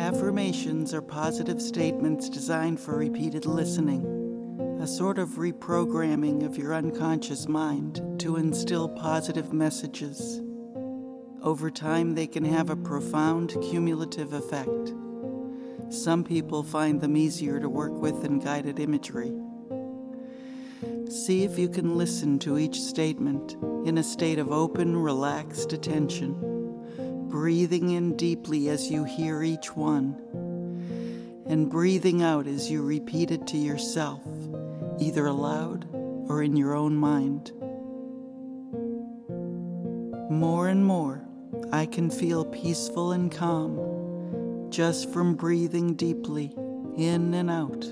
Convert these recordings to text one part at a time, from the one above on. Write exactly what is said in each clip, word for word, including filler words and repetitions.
Affirmations are positive statements designed for repeated listening, a sort of reprogramming of your unconscious mind to instill positive messages. Over time, they can have a profound cumulative effect. Some people find them easier to work with than guided imagery. See if you can listen to each statement in a state of open, relaxed attention, breathing in deeply as you hear each one, and breathing out as you repeat it to yourself, either aloud or in your own mind. More and more, I can feel peaceful and calm just from breathing deeply in and out.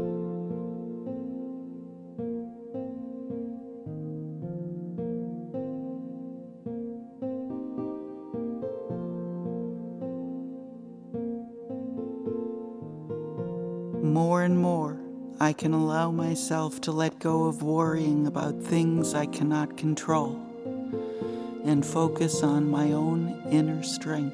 More and more, I can allow myself to let go of worrying about things I cannot control and focus on my own inner strength.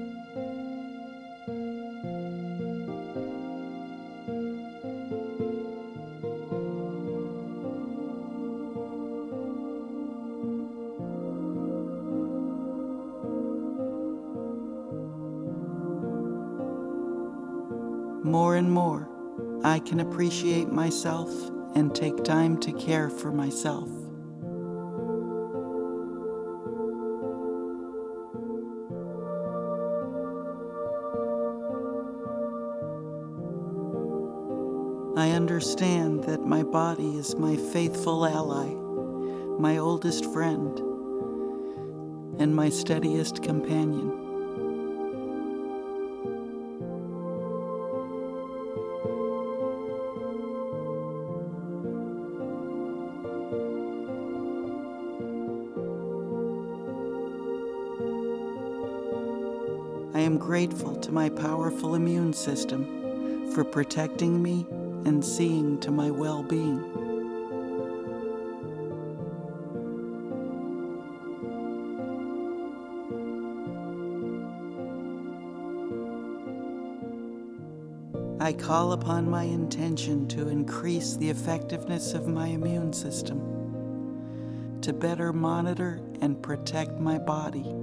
More and more, I can appreciate myself and take time to care for myself. I understand that my body is my faithful ally, my oldest friend, and my steadiest companion. I am grateful to my powerful immune system for protecting me and seeing to my well-being. I call upon my intention to increase the effectiveness of my immune system, to better monitor and protect my body.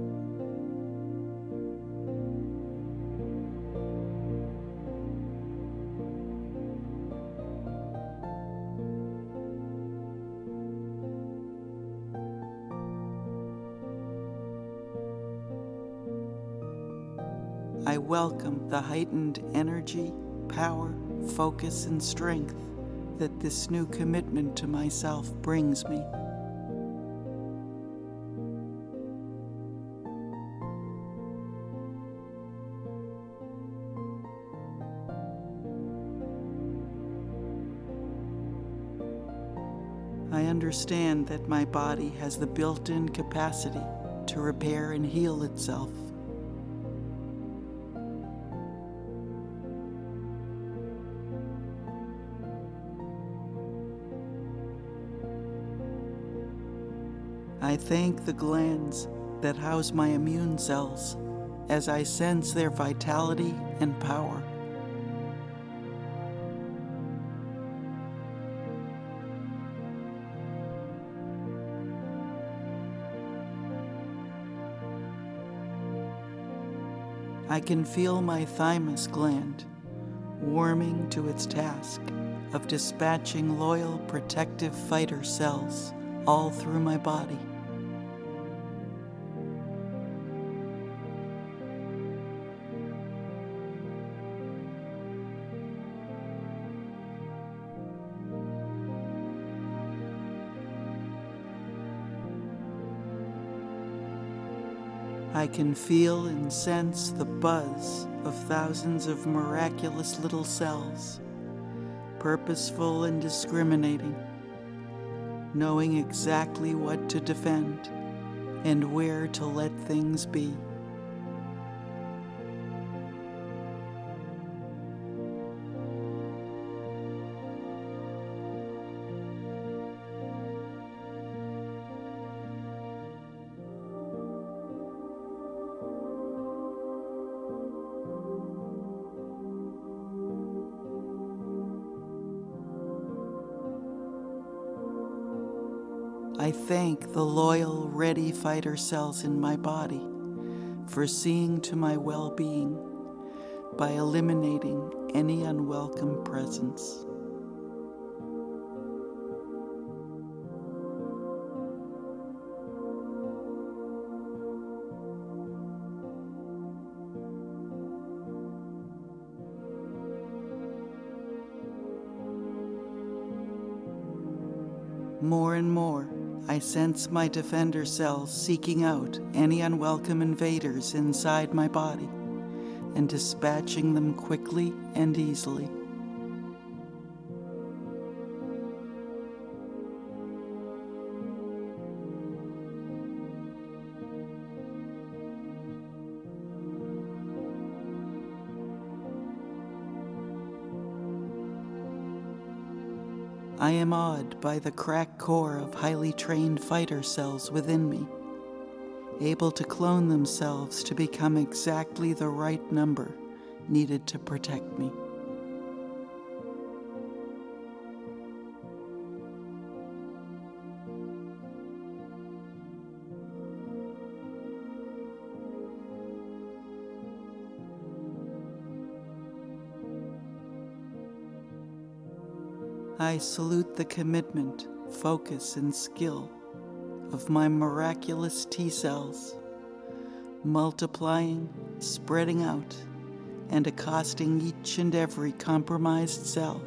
I welcome the heightened energy, power, focus, and strength that this new commitment to myself brings me. I understand that my body has the built-in capacity to repair and heal itself. I thank the glands that house my immune cells as I sense their vitality and power. I can feel my thymus gland warming to its task of dispatching loyal protective fighter cells all through my body. I can feel and sense the buzz of thousands of miraculous little cells, purposeful and discriminating, knowing exactly what to defend and where to let things be. I thank the loyal, ready fighter cells in my body for seeing to my well-being by eliminating any unwelcome presence. More and more, I sense my defender cells seeking out any unwelcome invaders inside my body and dispatching them quickly and easily. I am awed by the cracked core of highly trained fighter cells within me, able to clone themselves to become exactly the right number needed to protect me. I salute the commitment, focus, and skill of my miraculous T cells, multiplying, spreading out, and accosting each and every compromised cell.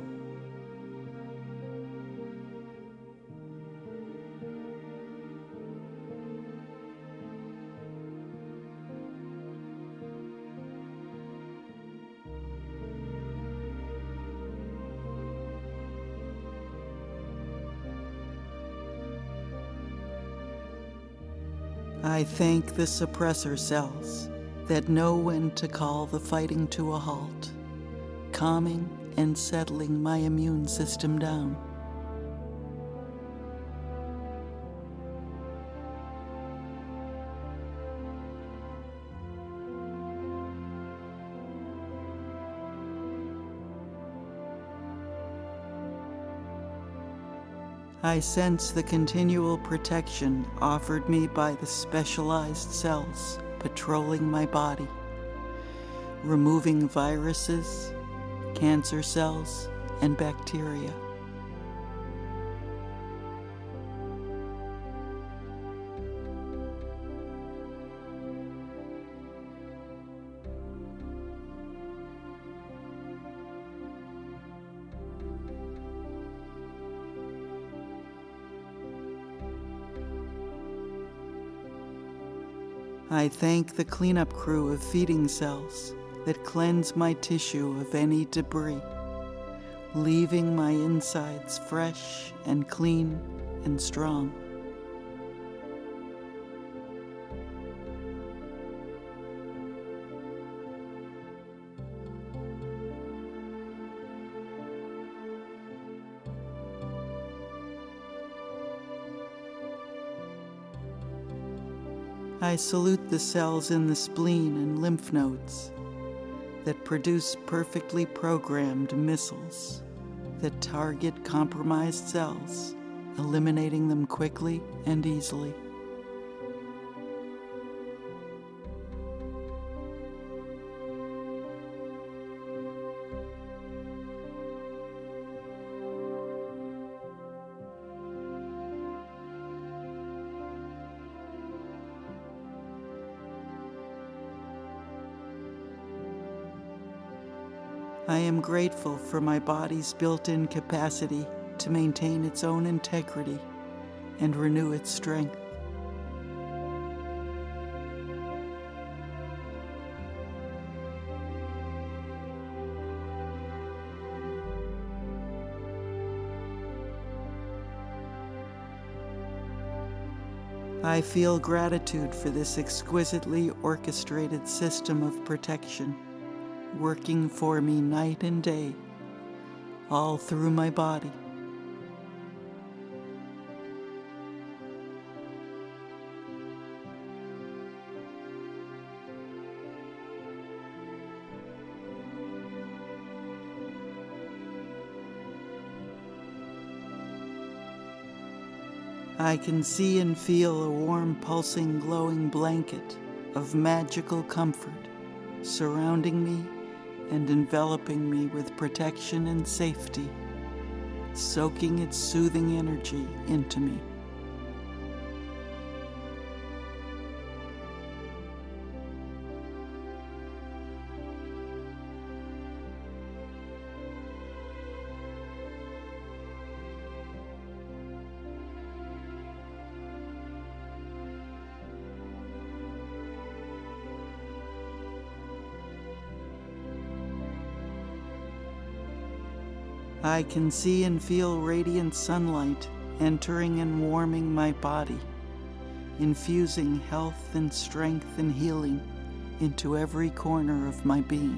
I thank the suppressor cells that know when to call the fighting to a halt, calming and settling my immune system down. I sense the continual protection offered me by the specialized cells patrolling my body, removing viruses, cancer cells, and bacteria. I thank the cleanup crew of feeding cells that cleanse my tissue of any debris, leaving my insides fresh and clean and strong. I salute the cells in the spleen and lymph nodes that produce perfectly programmed missiles that target compromised cells, eliminating them quickly and easily. I am grateful for my body's built-in capacity to maintain its own integrity and renew its strength. I feel gratitude for this exquisitely orchestrated system of protection, working for me night and day, all through my body. I can see and feel a warm, pulsing, glowing blanket of magical comfort surrounding me and enveloping me with protection and safety, soaking its soothing energy into me. I can see and feel radiant sunlight entering and warming my body, infusing health and strength and healing into every corner of my being.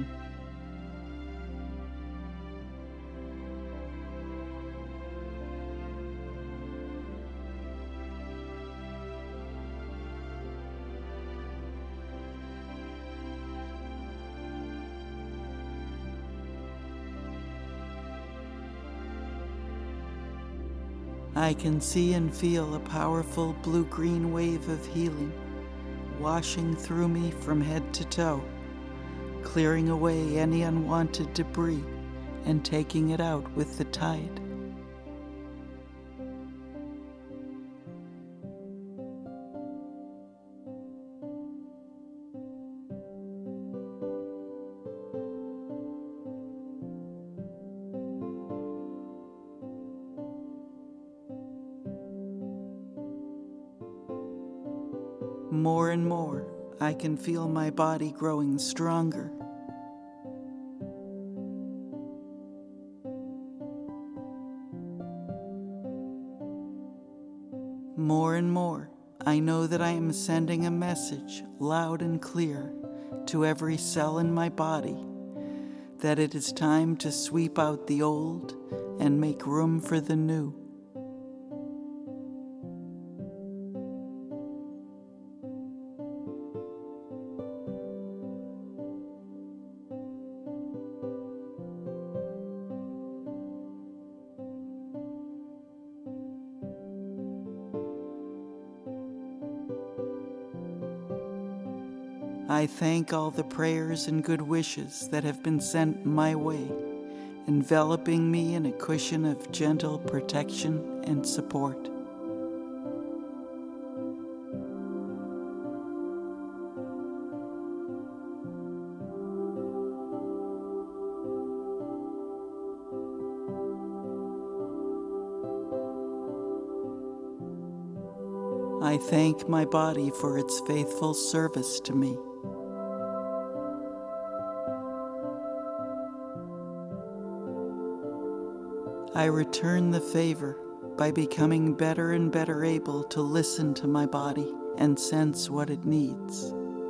I can see and feel a powerful blue-green wave of healing washing through me from head to toe, clearing away any unwanted debris and taking it out with the tide. More and more, I can feel my body growing stronger. More and more, I know that I am sending a message loud and clear to every cell in my body that it is time to sweep out the old and make room for the new. I thank all the prayers and good wishes that have been sent my way, enveloping me in a cushion of gentle protection and support. I thank my body for its faithful service to me. I return the favor by becoming better and better able to listen to my body and sense what it needs.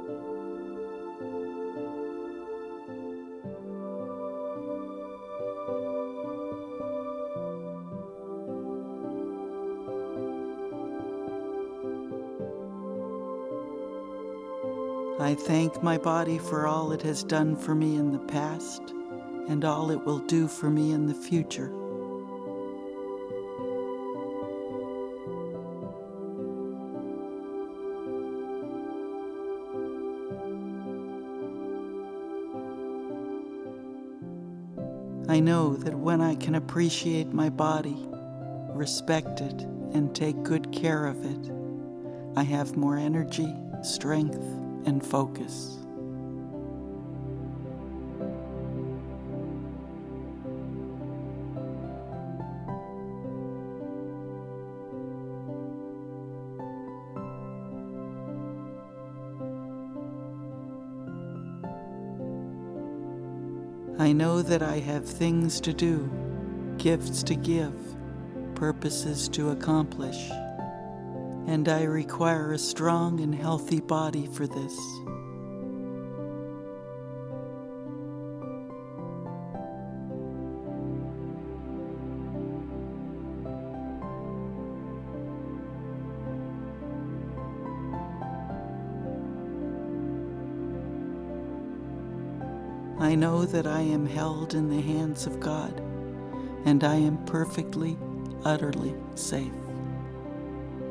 I thank my body for all it has done for me in the past and all it will do for me in the future. I know that when I can appreciate my body, respect it, and take good care of it, I have more energy, strength, and focus. I know that I have things to do, gifts to give, purposes to accomplish, and I require a strong and healthy body for this. I know that I am held in the hands of God, and I am perfectly, utterly safe.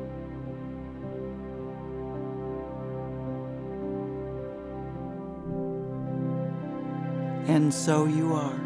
And so you are.